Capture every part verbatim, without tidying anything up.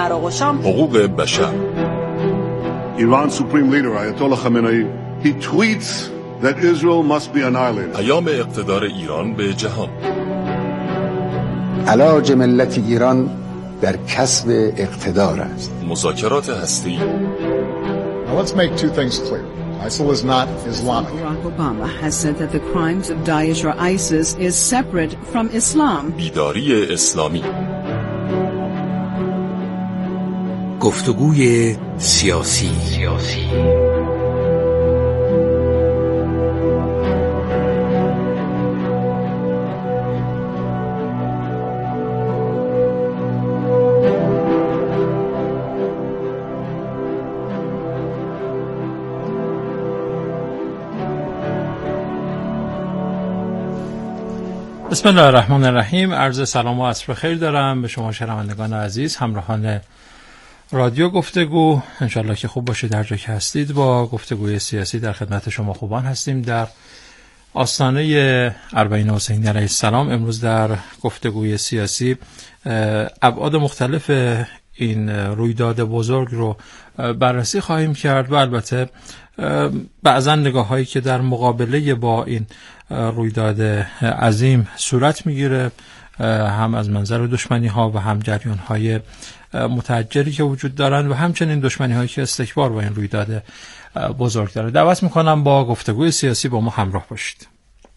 العراق و شام. حقوق بشر. Iran's supreme leader Ayatollah Khamenei he tweets that Israel must be annihilated. پیام اقتدار ایران به جهان. علاج ملت ایران در کسب اقتدار است. مذاکرات هسته‌ای. Now let's make two things clear. ISIL is not Islamic. Barack Obama has said that the crimes of Daesh or ISIS is separate from Islam. بیداری اسلامی. گفتگوی سیاسی. سیاسی. بسم الله الرحمن الرحیم. عرض سلام و عصر بخیر دارم به شما شنوندگان عزیز، همراهان رادیو گفتگو. انشالله که خوب باشید هر جا که هستید. با گفتگوی سیاسی در خدمت شما خوبان هستیم در آستانه اربعین حسینی علیه السلام. امروز در گفتگوی سیاسی ابعاد مختلف این رویداد بزرگ رو بررسی خواهیم کرد و البته بعضا نگاه هایی که در مقابله با این رویداد عظیم صورت میگیره، هم از منظر دشمنی ها و هم جریان های متحجری که وجود دارند و همچنین دشمنی هایی که استکبار با این رویداد بزرگ داره. دعوت میکنم با گفتگوی سیاسی با ما همراه باشید.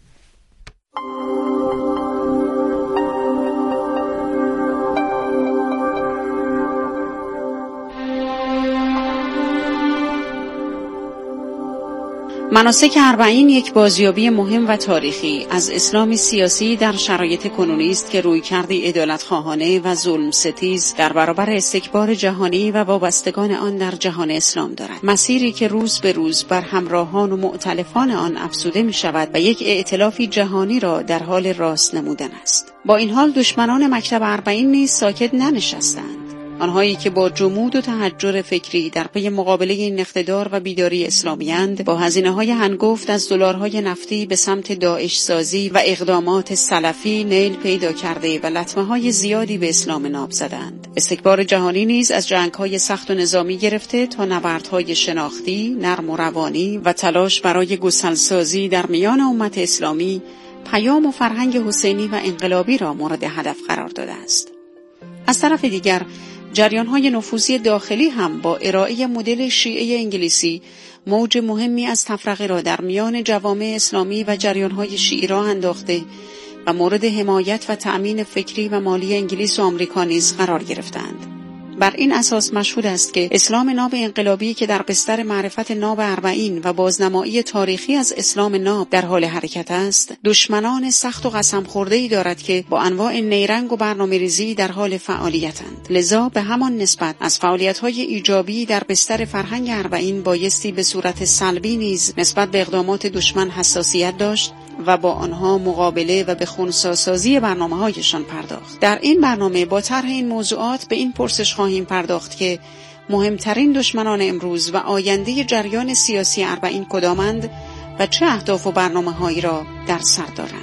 مناسک اربعین یک بازیابی مهم و تاریخی از اسلام سیاسی در شرایط کنونی است که رویکردی عدالت‌خواهانه و ظلم ستیز در برابر استکبار جهانی و وابستگان آن در جهان اسلام دارد. مسیری که روز به روز بر همراهان و مؤتلفان آن افزوده می شود و یک ائتلافی جهانی را در حال راست نمودن است. با این حال دشمنان مکتب اربعین نیز ساکت ننشستند. آنهایی که با جمود و تحجر فکری در پی مقابله این اقتدار و بیداری اسلامی‌اند، با هزینه‌های هنگفت از دلارهای نفتی به سمت داعش سازی و اقدامات سلفی نیل پیدا کرده و لطمه‌های زیادی به اسلام ناب زدند. استکبار جهانی نیز از جنگ‌های سخت و نظامی گرفته تا نبردهای شناختی، نرم و روانی و تلاش برای گسل‌سازی در میان امت اسلامی، پیام و فرهنگ حسینی و انقلابی را مورد هدف قرار داده است. از طرف دیگر جریان‌های نفوذی داخلی هم با ارائه مدل شیعه انگلیسی موج مهمی از تفرقه را در میان جوامع اسلامی و جریان‌های شیعی را انداخته و مورد حمایت و تأمین فکری و مالی انگلیس و آمریکا نیز قرار گرفتند. بر این اساس مشهود است که اسلام ناب انقلابی که در بستر معرفت ناب اربعین و بازنمایی تاریخی از اسلام ناب در حال حرکت است، دشمنان سخت و قسم خورده‌ای دارد که با انواع نیرنگ و برنامه‌ریزی در حال فعالیتند. لذا به همان نسبت از فعالیت‌های ایجابی در بستر فرهنگ اربعین بایستی به صورت سلبی نیز نسبت به اقدامات دشمن حساسیت داشت و با آنها مقابله و به خنثی‌سازی برنامه‌هایشان پرداخت. در این برنامه با طرح این موضوعات به این پرسش خواهیم پرداخت که مهمترین دشمنان امروز و آینده جریان سیاسی اربعین کدامند و چه اهداف و برنامه‌هایی را در سر دارند.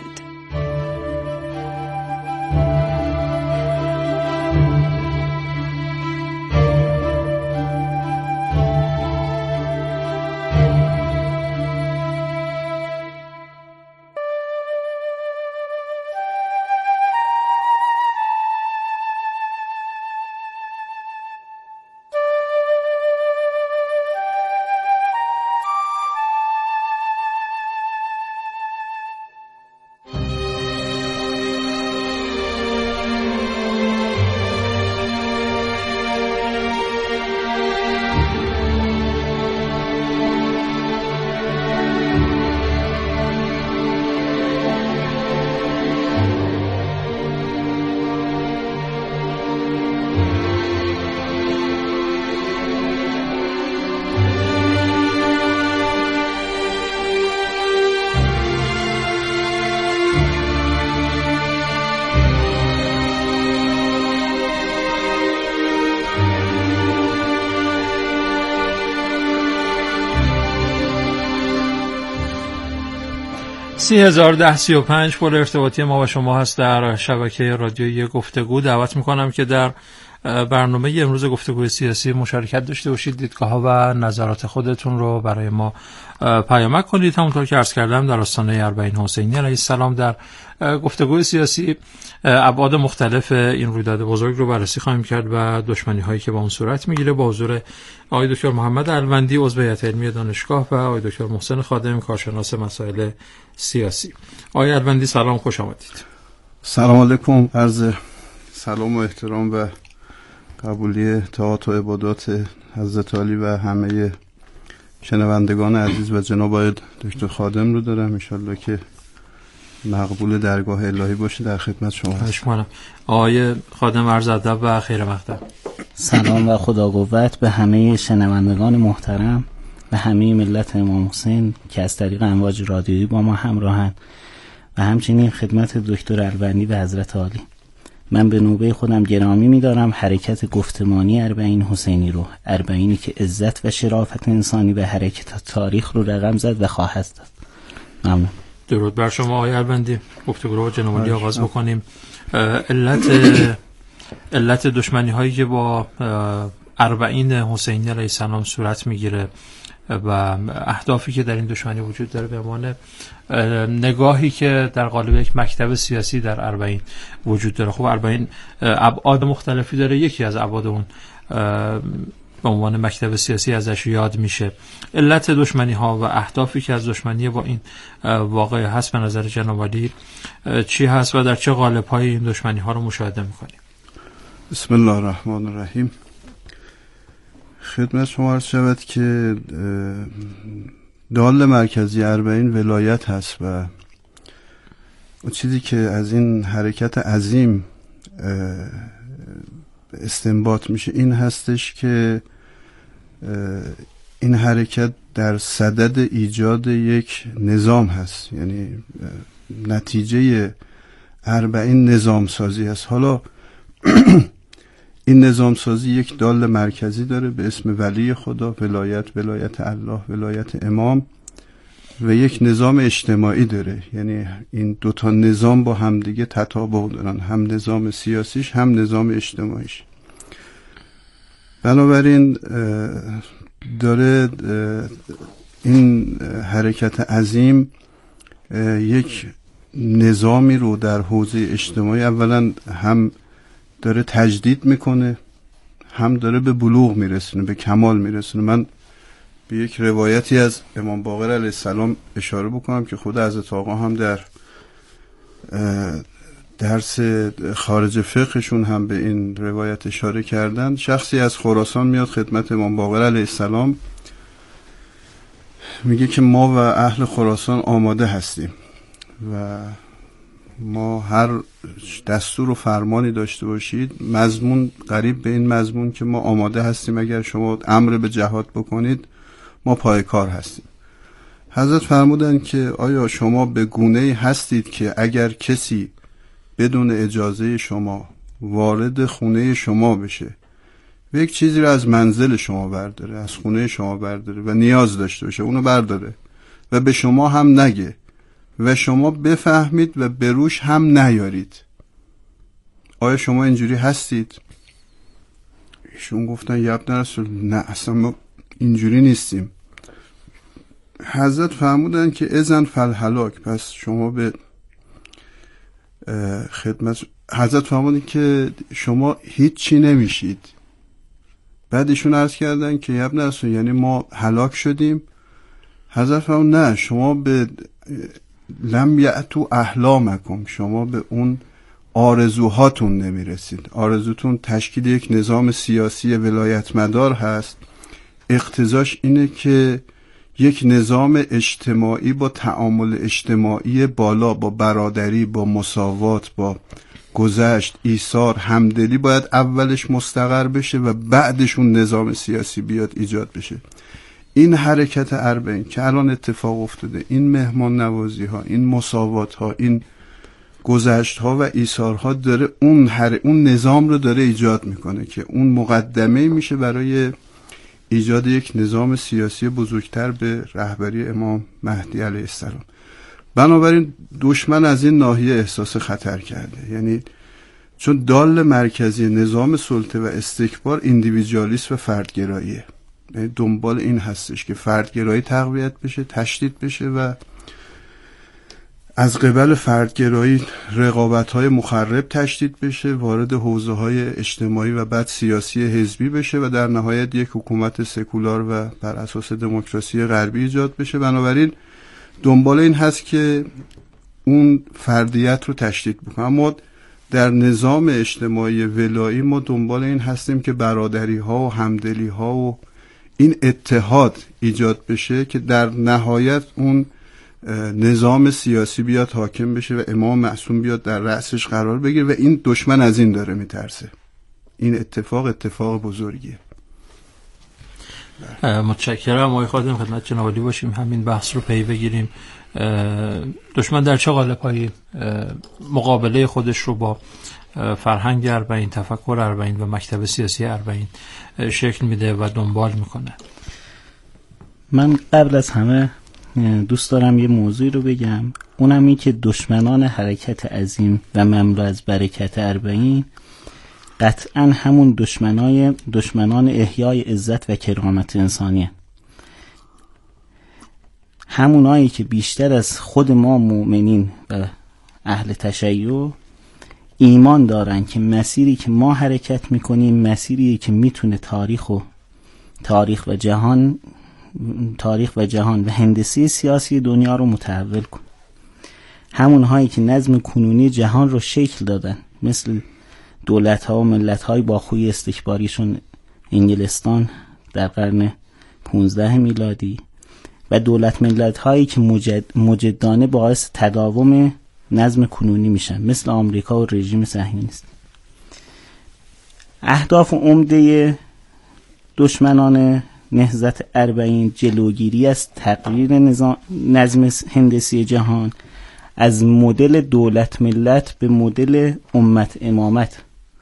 سی هزار ده سی و پنج پل ارتباطی ما و شما هست در شبکه رادیویی گفتگو. دعوت میکنم که در برنامه امروز گفتگوی سیاسی مشارکت داشته باشید. دیدگاه‌ها و نظرات خودتون رو برای ما پیامک کنید. همونطور که عرض کردم در آستانه اربعین حسینی علیه السلام در گفتگوی سیاسی ابعاد مختلف این رویداد بزرگ رو بررسی خواهیم کرد و دشمنی‌هایی که با اون صورت میگیره، با حضور آقای دکتر محمد الوندی عضو هیئت علمی دانشگاه و آقای دکتر محسن خادم کارشناس مسائل سیاسی. آقای الوندی سلام، خوش آمدید. سلام علیکم. عرض سلام و احترام و قبولی طاعات و عبادات حضرت علی و همه شنوندگان عزیز و جناب آقای دکتر خادم رو دارم. انشالله که مقبول درگاه الهی باشه. در خدمت شما هستم. آقای خادم عرض ادب و خیر مقدم. سلام و خدا قوت به همه شنوندگان محترم و همه ملت امام حسین که از طریق امواج رادیویی با ما همراهند و همچنین خدمت دکتر الوندی و حضرت عالی. من به نوبه خودم گرامی می‌دارم حرکت گفتمانی اربعین حسینی رو، اربعینی که عزت و شرافت انسانی و حرکت تاریخ رو رقم زد و خواهد زد. ممنون. درود بر شما آقای الوندی. گفتگو رو با جناب عالی آغاز بکنیم. علت علت دشمنی هایی که با اربعین حسینی علیه السلام صورت میگیره و اهدافی که در این دشمنی وجود داره به عنوان نگاهی که در قالب یک مکتب سیاسی در اربعین وجود داره. خب اربعین ابعاد مختلفی داره، یکی از ابعاد اون به عنوان مکتب سیاسی ازش یاد میشه. علت دشمنی ها و اهدافی که از دشمنی با این واقعه هست به نظر جناب عالی چی هست و در چه قالب های این دشمنی ها رو مشاهده میکنیم؟ بسم الله الرحمن الرحیم. خدمت شما عرض شود که دال مرکزی اربعین ولایت هست و اون چیزی که از این حرکت عظیم استنباط میشه این هستش که این حرکت در صدد ایجاد یک نظام هست، یعنی نتیجه اربعین نظام سازی هست. حالا این نظام سازی یک دال مرکزی داره به اسم ولی خدا، ولایت، ولایت الله، ولایت امام، و یک نظام اجتماعی داره. یعنی این دوتا نظام با همدیگه تطابق دارن، هم نظام سیاسیش هم نظام اجتماعیش. بنابراین داره این حرکت عظیم یک نظامی رو در حوزه اجتماعی اولا هم داره تجدید میکنه، هم داره به بلوغ میرسونه، به کمال میرسونه. من به یک روایتی از امام باقر علیه السلام اشاره بکنم که خود حضرت آقا هم در درس خارج فقهشون هم به این روایت اشاره کردن. شخصی از خراسان میاد خدمت امام باقر علیه السلام، میگه که ما و اهل خراسان آماده هستیم و ما هر دستور و فرمانی داشته باشید، مضمون قریب به این مضمون که ما آماده هستیم، اگر شما امر به جهاد بکنید ما پای کار هستیم. حضرت فرمودن که آیا شما به گونه‌ای هستید که اگر کسی بدون اجازه شما وارد خونه شما بشه و یک چیزی رو از منزل شما برداره، از خونه شما برداره و نیاز داشته باشه اونو برداره و به شما هم نگه و شما بفهمید و بروش هم نیارید، آیا شما اینجوری هستید؟ ایشون گفتن یا ابن رسول نه اصلا ما اینجوری نیستیم. حضرت فرمودن که اذن فالهلاک، پس شما به خدمت حضرت فرمودن که شما هیچی نمیشید. بعد ایشون عرض کردن که یا ابن رسول یعنی ما هلاک شدیم؟ حضرت فرمودن نه، شما به لم یأتوا احلامکم، شما به اون آرزوهاتون نمیرسید. آرزوتون تشکیل یک نظام سیاسی ولایت مدار هست، اقتضاش اینه که یک نظام اجتماعی با تعامل اجتماعی بالا، با برادری، با مساوات، با گذشت، ایثار، همدلی باید اولش مستقر بشه و بعدشون نظام سیاسی بیاد ایجاد بشه. این حرکت اربعین که الان اتفاق افتاده، این مهمان نوازی ها، این مساوات ها، این گذشت ها و ایثار ها داره اون هر اون نظام رو داره ایجاد میکنه که اون مقدمه میشه برای ایجاد یک نظام سیاسی بزرگتر به رهبری امام مهدی علیه السلام. بنابراین دشمن از این ناحیه احساس خطر کرده، یعنی چون دال مرکزی نظام سلطه و استکبار ایندیویدوالیسم و فردگراییه. یعنی دنبال این هستش که فردگرایی تقویت بشه، تشدید بشه و از قبل فردگرایی رقابت‌های مخرب تشدید بشه، وارد حوزه‌های اجتماعی و بعد سیاسی حزبی بشه و در نهایت یک حکومت سکولار و بر اساس دموکراسی غربی ایجاد بشه. بنابراین دنبال این هست که اون فردیت رو تشدید بکنه. اما در نظام اجتماعی ولایی ما دنبال این هستیم که برادری‌ها و همدلی‌ها و این اتحاد ایجاد بشه که در نهایت اون نظام سیاسی بیاد حاکم بشه و امام معصوم بیاد در رأسش قرار بگیره و این دشمن از این داره میترسه. این اتفاق اتفاق بزرگیه. متشکرم. آقای خادم خدمت جناب عالی باشیم، همین بحث رو پی بگیریم. دشمن در چه قالب‌هایی مقابله خودش رو با فرهنگ اربعین، تفکر اربعین و مکتب سیاسی اربعین شکل میده و دنبال میکنه؟ من قبل از همه دوست دارم یه موضوعی رو بگم، اونم این که دشمنان حرکت عظیم و مملو از برکت اربعین قطعا همون دشمنای دشمنان احیای عزت و کرامت انسانیه، همونایی که بیشتر از خود ما مؤمنین و اهل تشیع ایمان دارن که مسیری که ما حرکت میکنیم مسیری که میتونه تاریخ و تاریخ و جهان تاریخ و جهان و هندسه سیاسی دنیا رو متحول کنه. همونهایی که نظم کنونی جهان رو شکل دادن، مثل دولت‌ها و ملت‌های با خوی استکباریشون انگلستان در قرن پانزده میلادی و دولت ملت‌هایی که مجد مجدانه باعث تداوم نظم کنونی میشن، مثل آمریکا و رژیم صهیونیست. اهداف عمده دشمنان نهضت اربعین جلوگیری از تغییر نظام نظم هندسی جهان از مدل دولت ملت به مدل امت امامت.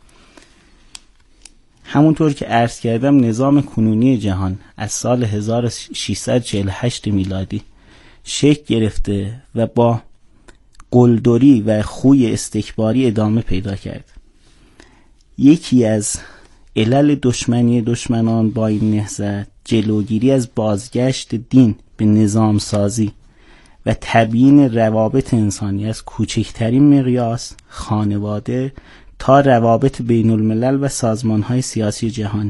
همونطور که عرض کردم نظام کنونی جهان از سال هزار و ششصد و چهل و هشت میلادی شکل گرفته و با قلدری و خوی استکباری ادامه پیدا کرد. یکی از علل دشمنی دشمنان با این نهضت جلوگیری از بازگشت دین به نظام سازی و تبیین روابط انسانی از کوچکترین مقیاس خانواده تا روابط بین الملل و سازمان‌های سیاسی جهان.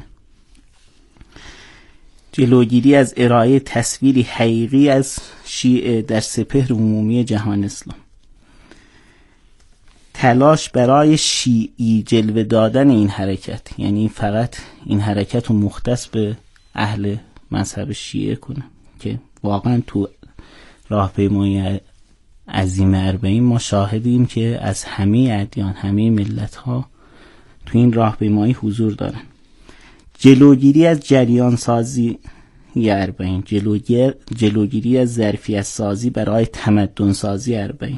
جلوگیری از ارائه تصویری حقیقی از شیعه در سپهر عمومی جهان اسلام. تلاش برای شیعی جلوه دادن این حرکت، یعنی فقط این حرکت رو مختص به اهل مذهب شیعه کنه که واقعا تو راهپیمایی عظیم اربعین ما شاهدیم که از همه ادیان، همه ملت ها تو این راهپیمایی حضور دارن. جلوگیری از جریان سازی اربعین، جلوگیری جلوگیری از ظرفیت سازی برای تمدن سازی اربعین،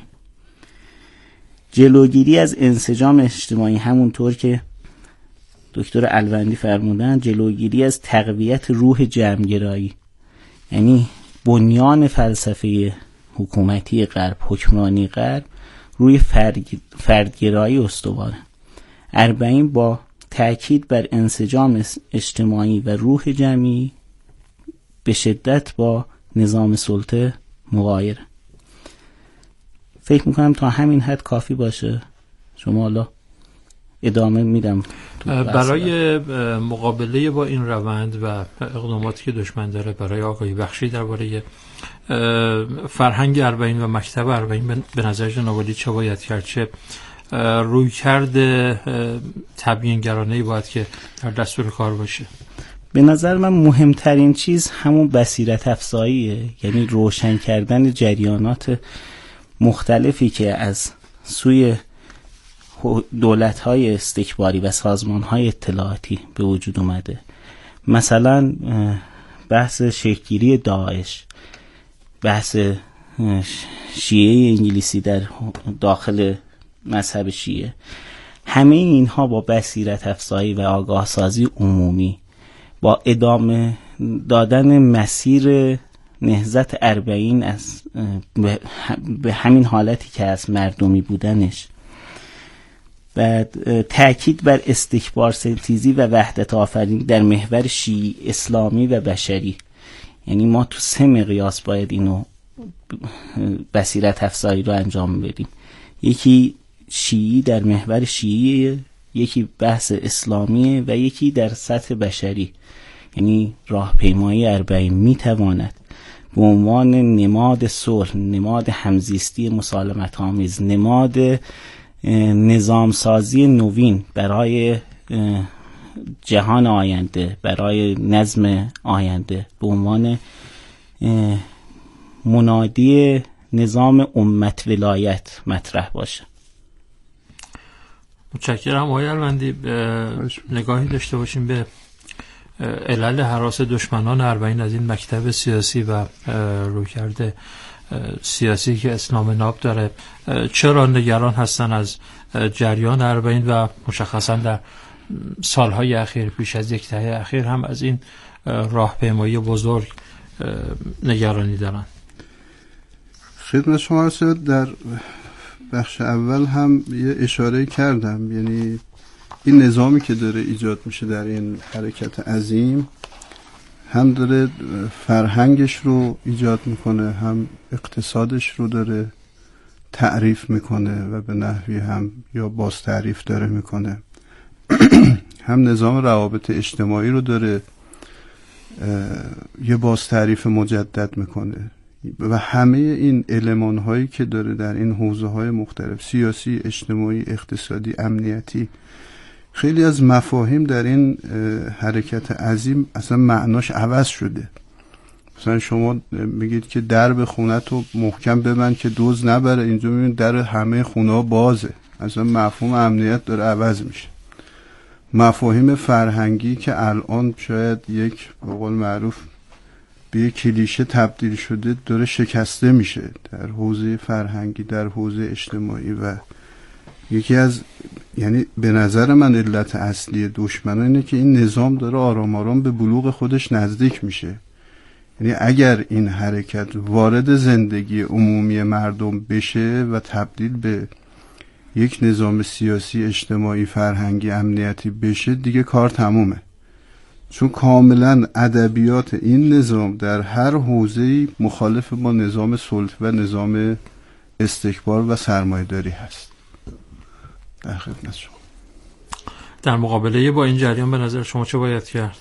جلوگیری از انسجام اجتماعی، همونطور که دکتر الوندی فرمودن جلوگیری از تقویت روح جمعگرایی، یعنی بنیان فلسفه حکومتی غرب، حکمرانی غرب روی فرد فردگرایی استواره. اربعین با تأکید بر انسجام اجتماعی و روح جمعی به شدت با نظام سلطه مغایر. فکر میکنم تا همین حد کافی باشه. شما حالا ادامه میدم. برای مقابله با این روند و اقداماتی که دشمن داره برای آگاهی بخشی درباره فرهنگ اربعین و مکتب اربعین به نظر جناب عالی چه باید کرد؟ چه روی کرده تبیینگرانه‌ای باید که در دستور کار باشه؟ به نظر من مهمترین چیز همون بصیرت افزاییه، یعنی روشن کردن جریانات مختلفی که از سوی دولت‌های استکباری و سازمان‌های اطلاعاتی به وجود اومده. مثلا بحث شکل‌گیری داعش، بحث شیعه انگلیسی در داخل مذهب شیعه، همه اینها با بصیرت افزایی و آگاه سازی عمومی، با ادامه دادن مسیر نهضت اربعین از به همین حالتی که از مردمی بودنش و تأکید بر استکبار ستیزی و وحدت آفرینی در محور شیعی، اسلامی و بشری. یعنی ما تو سه مقیاس باید اینو بصیرت افزایی رو انجام بدیم. یکی شیعی در محور شیعی، یکی بحث اسلامی و یکی در سطح بشری. یعنی راهپیمایی اربعین میتواند به عنوان نماد صلح، نماد همزیستی مسالمت آمیز، نماد نظام سازی نوین برای جهان آینده، برای نظم آینده، به عنوان منادی نظام امت ولایت مطرح باشه. متشکرم آقای الوندی. نگاهی داشته باشیم به علل هراس دشمنان اربعین از این مکتب سیاسی و رویکرد سیاسی که اسلام ناب داره. چرا نگران هستن از جریان اربعین و مشخصا در سالهای اخیر، پیش از یک دهه اخیر هم از این راهپیمایی بزرگ نگرانی دارن؟ خدمت شما عرض شد، در بخش اول هم یه اشاره کردم، یعنی این نظامی که داره ایجاد میشه در این حرکت عظیم هم داره فرهنگش رو ایجاد میکنه، هم اقتصادش رو داره تعریف میکنه و به نحوی هم یا باز تعریف داره میکنه، هم نظام روابط اجتماعی رو داره یه باز تعریف مجدد میکنه و همه این المان هایی که داره در این حوزه های مختلف، سیاسی، اجتماعی، اقتصادی، امنیتی، خیلی از مفاهیم در این حرکت عظیم اصلا معناش عوض شده. مثلا شما میگید که در خونت رو محکم ببند که دزد نبره، اینجا میبینید در همه خونه ها بازه، اصلا مفهوم امنیت داره عوض میشه. مفاهیم فرهنگی که الان شاید یک به قول معروف به یک کلیشه تبدیل شده داره شکسته میشه در حوزه فرهنگی، در حوزه اجتماعی. و یکی از یعنی به نظر من علت اصلی دشمنان اینه که این نظام داره آرام آرام به بلوغ خودش نزدیک میشه. یعنی اگر این حرکت وارد زندگی عمومی مردم بشه و تبدیل به یک نظام سیاسی، اجتماعی، فرهنگی، امنیتی بشه، دیگه کار تمومه. چون کاملا ادبیات این نظام در هر حوزه‌ای مخالف با نظام سلطه و نظام استکبار و سرمایه‌داری هست. در خدمت شما. در مقابله با این جریان به نظر شما چه باید کرد؟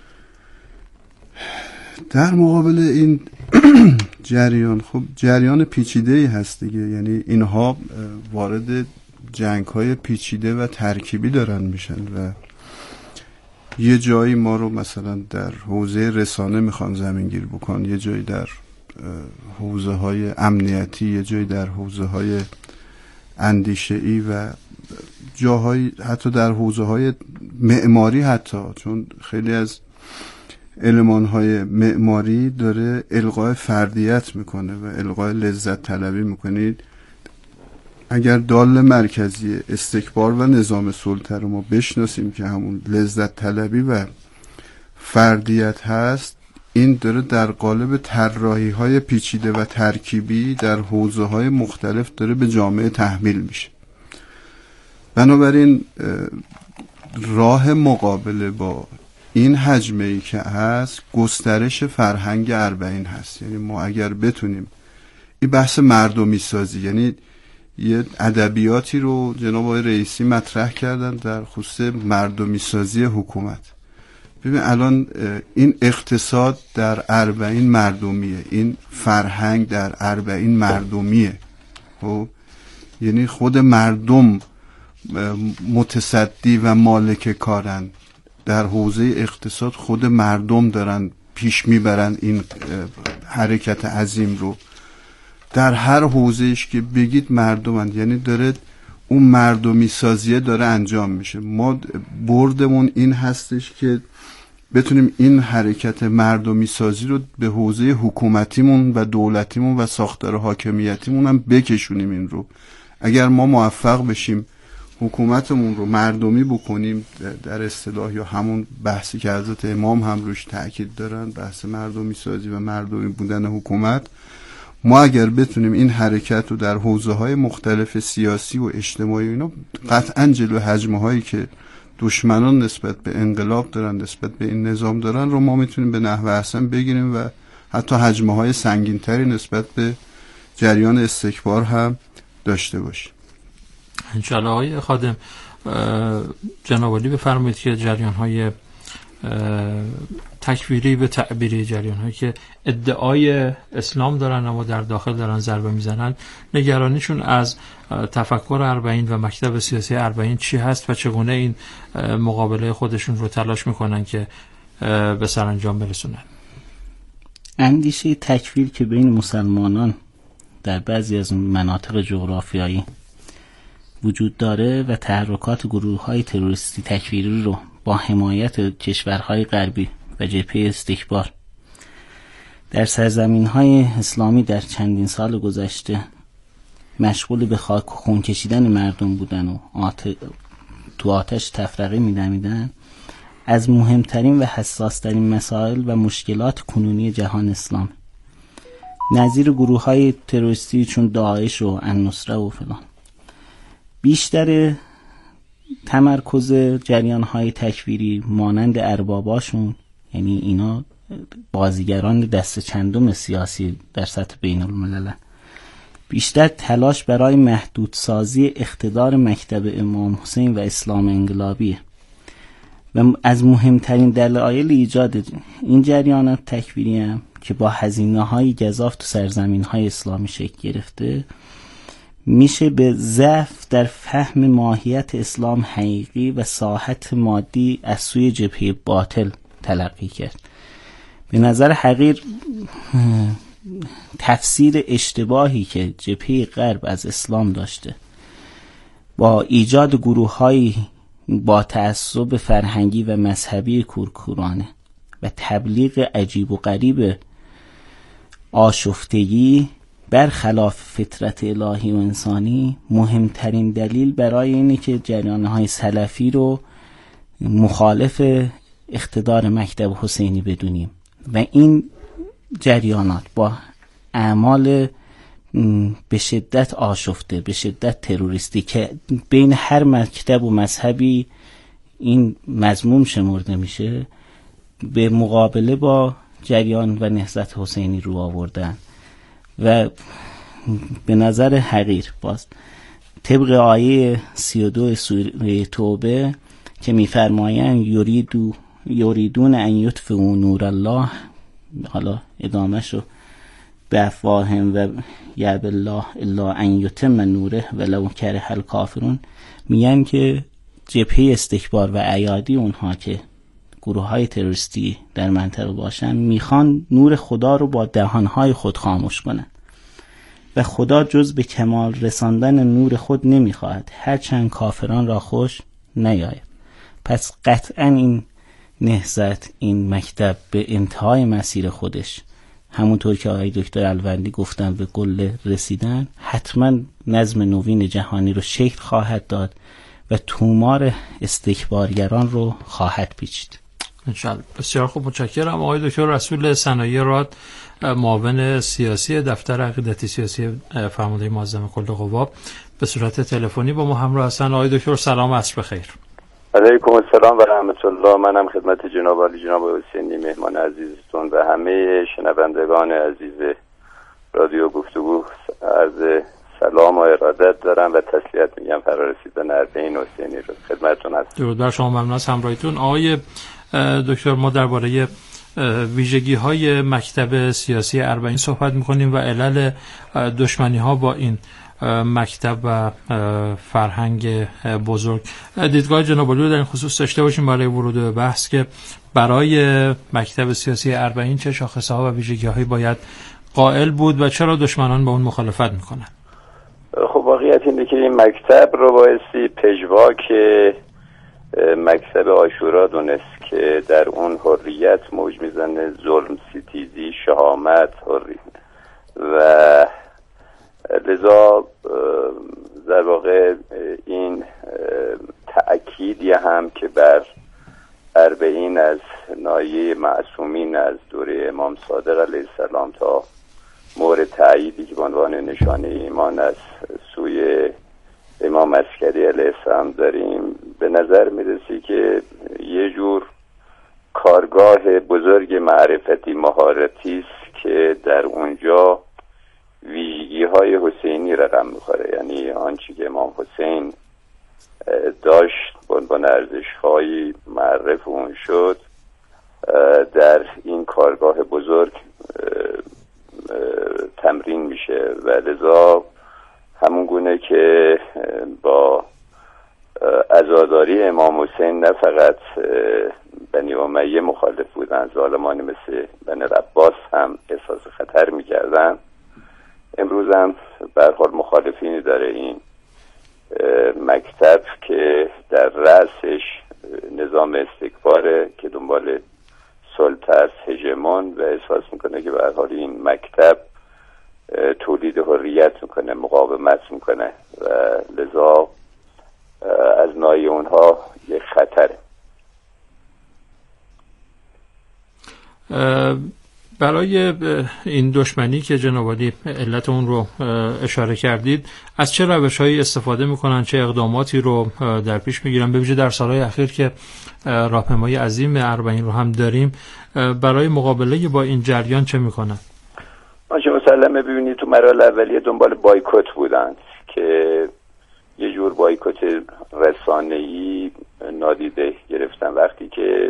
در مقابل این جریان، خب جریان پیچیده‌ای هست دیگه، یعنی اینها وارد جنگ‌های پیچیده و ترکیبی دارن میشن و یه جایی ما رو مثلا در حوزه رسانه میخوان زمینگیر بکن، یه جایی در حوزه های امنیتی، یه جایی در حوزه های اندیشه‌ای و جاهای حتی در حوزه های معماری، حتی چون خیلی از المان های معماری داره الغای فردیت میکنه و الغای لذت طلبی میکنید. اگر دال مرکزی استکبار و نظام سلطه رو ما بشناسیم که همون لذت طلبی و فردیت هست، این داره در قالب طراحی های پیچیده و ترکیبی در حوزه های مختلف داره به جامعه تحمیل میشه. بنابراین راه مقابله با این حجمه‌ای که هست گسترش فرهنگ اربعین هست. یعنی ما اگر بتونیم این بحث مردمی سازی، یعنی یه ادبیاتی رو جناب آقای رئیسی مطرح کردن در خصوص مردمی سازی حکومت. ببین الان این اقتصاد در اربعین مردمیه، این فرهنگ در اربعین مردمیه. خب یعنی خود مردم متصدی و مالک کارن. در حوزه اقتصاد خود مردم دارن پیش میبرن این حرکت عظیم رو. در هر حوزهش که بگید مردمند، یعنی داره اون مردمی سازیه داره انجام میشه. ما بردمون این هستش که بتونیم این حرکت مردمی سازی رو به حوزه حکومتیمون و دولتیمون و ساختار حاکمیتیمون هم بکشونیم. این رو اگر ما موفق بشیم حکومتمون رو مردمی بکنیم، در اصطلاح یا همون بحثی که حضرت امام هم روش تأکید دارن، بحث مردمی سازی و مردمی بودن حکومت، ما اگر بتونیم این حرکت رو در حوزه‌های مختلف سیاسی و اجتماعی اینا قطعاً جلو حجمه هایی که دشمنان نسبت به انقلاب دارن، نسبت به این نظام دارن رو ما میتونیم به نحو احسن بگیریم و حتی حجمه های سنگین تری نسبت به جریان استکبار هم داشته باشیم. انشاءالله. آقای خادم، جناب عالی بفرمایید که جریان های تکفیری به تعبیری، جریان هایی که ادعای اسلام دارن اما در داخل دارن ضربه میزنن، نگرانیشون از تفکر اربعین و مکتب سیاسی اربعین چی هست و چگونه این مقابله خودشون رو تلاش میکنن که به سرانجام برسونن؟ اندیشه تکفیر که بین مسلمانان در بعضی از مناطق جغرافیایی وجود داره و تحرکات گروه‌های تروریستی تکفیری رو با حمایت کشورهای غربی و جبهه استکبار در سرزمین‌های اسلامی در چندین سال گذشته مشغول به خاک و خون کشیدن مردم بودن و آت... تو آتش تفرقه می‌دمیدن، از مهمترین و حساس‌ترین مسائل و مشکلات کنونی جهان اسلام، نظیر گروه‌های تروریستی چون داعش و النصره و فلان. بیشتر تمرکز جریان‌های تکفیری مانند ارباباشون، یعنی اینا بازیگران دست چندم سیاسی در سطح بین الملل، بیشتر تلاش برای محدودسازی اقتدار مکتب امام حسین و اسلام انقلابیه و از مهمترین دلایل ایجاد این جریانات تکفیری هم که با هزینه‌های گزاف تو سرزمین‌های اسلامی شکل گرفته میشه به ضعف در فهم ماهیت اسلام حقیقی و ساحت مادی از سوی جبهه باطل تلقی کرد. به نظر حقیر تفسیر اشتباهی که جبهه غرب از اسلام داشته با ایجاد گروه‌های با تعصب فرهنگی و مذهبی کورکورانه و تبلیغ عجیب و غریب آشفتگی برخلاف فطرت الهی و انسانی، مهمترین دلیل برای اینه که جریان‌های سلفی رو مخالف اقتدار مکتب حسینی بدونیم و این جریانات با اعمال به شدت آشفته، به شدت تروریستی که بین هر مکتب و مذهبی این مذموم شمرده میشه، به مقابله با جریان و نهضت حسینی رو آوردن و به نظر حقیر باز طبق آیه سی و دو سوره توبه که میفرمایند یریدو یریدون ان یطفئوا نور الله، حالا ادامهشو به افواهم و یأبی الله الا ان یتم نوره ولو کره الکافرون، میگن که جبهه استکبار و ایادی اونها که گروه های تروریستی در منطقه باشن میخوان نور خدا رو با دهانهای خود خاموش کنن و خدا جز به کمال رساندن نور خود نمیخواهد هرچند کافران را خوش نیاید. پس قطعا این نهضت، این مکتب به انتهای مسیر خودش، همونطور که آقای دکتر الوندی گفتن به گل رسیدن، حتما نظم نوین جهانی رو شکل خواهد داد و تومار استکبارگران رو خواهد پیچید انشالله. بسیار خوب، متشکرم. آقای دکتر رسول صنایع راد، معاون سیاسی دفتر عقیدتی سیاسی فرمانده معظم کل قوا، به صورت تلفنی با ما همراه هستن. آقای دکتر سلام، عصر بخیر. علیکم السلام و رحمت الله. منم خدمت جناب عالی جناب حسینی مهمان عزیزتون و همه شنوندگان عزیز رادیو گفتگو عرض سلام و ارادت دارم و تسلیت میگم فرا رسیدن اربعین حسینی رو خدمتتون هستم. درود بر شما، ممنون از همراهیتون. آقای دکتر، ما درباره ویژگی های مکتب سیاسی اربعین صحبت میکنیم و علل دشمنی ها با این مکتب و فرهنگ بزرگ. دیدگاه جناب عالی در این خصوص داشته باشیم برای ورود به بحث که برای مکتب سیاسی اربعین چه شاخصه ها و ویژگی هایی باید قائل بود و چرا دشمنان با اون مخالفت میکنن؟ خب واقعیت اینه که این مکتب رو بایستی پژواک مکتب عاشورا دونست که در اون حریت موج میزنه، ظلم ستیزی، شهامت، حریت و لذا در واقع این تأکیدی هم که بر اربعین از نایه معصومین از دوره امام صادق علیه السلام تا مهر تأییدی که به عنوان نشانه ایمان از سوی امام عسکری علیه السلام داریم، به نظر میرسی که یه جور کارگاه بزرگ معرفتی مهارتی است که در اونجا ویژگی های حسینی رقم میخوره. یعنی آنچه که امام حسین داشت به عنوان ارزش‌های معرف اون شد، در این کارگاه بزرگ تمرین میشه و لذا همون گونه که با عزاداری امام حسین نه فقط بنی امیه مخالف بودن، ظالمانی مثل بنی عباس هم احساس خطر میکردن، امروز هم به هر حال مخالفینی داره این مکتب که در رأسش نظام استکباره که دنبال سلطه است، هژمون، و احساس میکنه که به هر حال این مکتب تولید حریت میکنه، مقاومت میکنه و لذا از نای اونها یک خطره. برای این دشمنی که جناب عالی علت اون رو اشاره کردید، از چه روش‌هایی استفاده میکنن، چه اقداماتی رو در پیش میگیرن؟ به ویژه در سالهای اخیر که راهپیمایی عظیم اربعین رو هم داریم، برای مقابله با این جریان چه میکنن؟ آنچه مسلمه ببینید تو مراحل اولیه دنبال بایکوت بودن که یه جور بایکوت رسانه‌ای نادیده گرفتن. وقتی که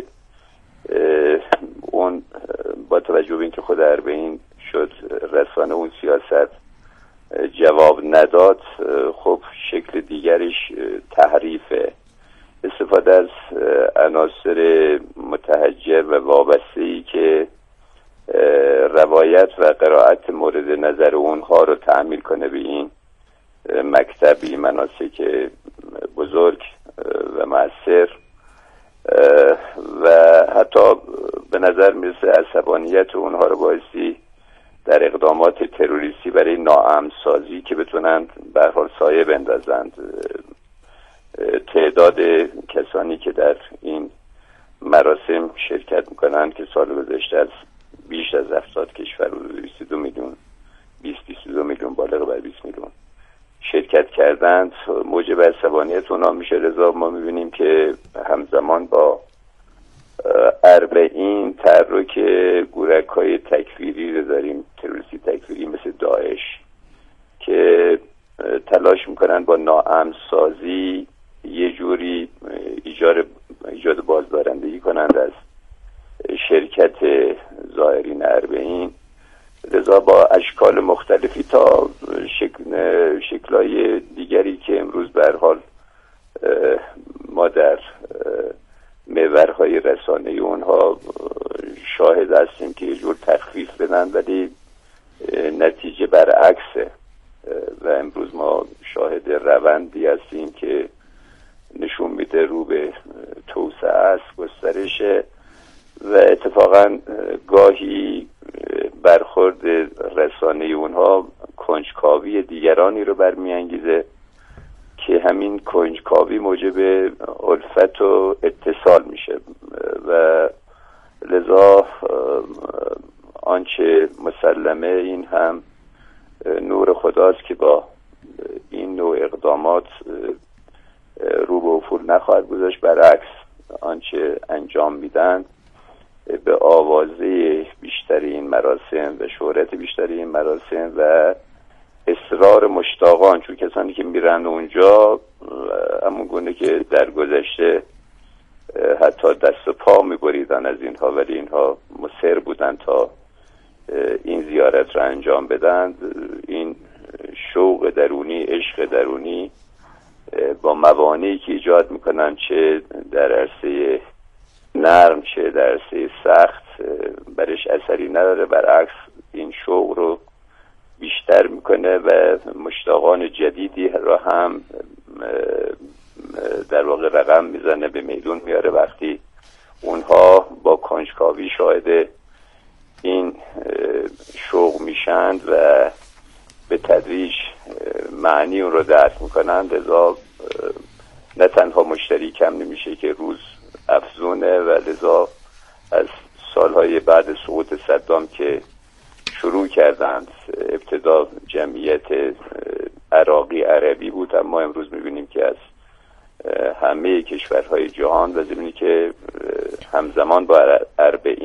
اون با توجه به اینکه خود اربعین شد رسانه اون سیاست جواب نداد، خب شکل دیگریش تحریفه، استفاده از عناصر متحجر و وابسته‌ای که روایت و قرائت مورد نظر اونها رو تعمیل کنه به این مکتبی مناسک بزرگ و مؤثر، و حتی به نظر میرسه عصبانیت اونها رو بایستی در اقدامات تروریستی برای ناامن سازی که بتونن به هر حال سایه بندازند. تعداد کسانی که در این مراسم شرکت میکنن که سال گذشته از بیش از هفتاد کشور حدود بیست و دو میلیون بیست بیست و دو میلیون بالغ بر بیست میلیون شرکت کردند، موجب عصبانیت اونا میشه. لذا ما میبینیم که همزمان با اربعین تحرک گورک‌های تکفیری رو داریم، تروریستی تکفیری مثل داعش، که تلاش میکنن با ناامن سازی یه جوری ایجاد ایجاد بازدارندگی کنند از شرکت زائرین اربعین. لذا با اشکال مختلفی تا شکل شکل‌های دیگری که امروز به هر حال ما در محورهای رسانه‌ای اونها شاهد هستیم که یه جور تخفیف بدن، ولی نتیجه برعکسه و امروز ما شاهد روندی هستیم که نشون میده رو به توسعه است، گسترشه، و اتفاقا گاهی برخورد رسانه‌ای اونها کنجکاوی دیگرانی رو برمیانگیزه که همین کنجکاوی موجب الفت و اتصال میشه و لذا آنچه مسلمه این هم نور خداست که با این نوع اقدامات رو به افول نخواهد گذاشت، برعکس آنچه انجام میدن به آوازه بیشتری این مراسم و شهرت بیشتری این مراسم و اصرار مشتاقان، چون کسانی که میرن اونجا همون گونه که در گذشته حتی دست و پا میبریدن از اینها، ولی اینها مصر بودن تا این زیارت را انجام بدن. این شوق درونی، عشق درونی با موانعی که ایجاد میکنن، چه در عرصه نرم چه در عرصه سخت، برش اثری نداره، برعکس این شوق رو بیشتر میکنه و مشتاقان جدیدی را هم در واقع رقم میزنه، به میدون میاره وقتی اونها با کنجکاوی شاهد این شوق میشند و به تدریج معنی اون رو درک میکنند. لذا نه تنها مشتری کم نمیشه که روز افزونه و لذا از سالهای بعد سقوط صدام که شروع کردند. ابتدا جمعیت عراقی عربی بود، اما امروز میبینیم که از همه کشورهای جهان و زمینی که همزمان با اربعین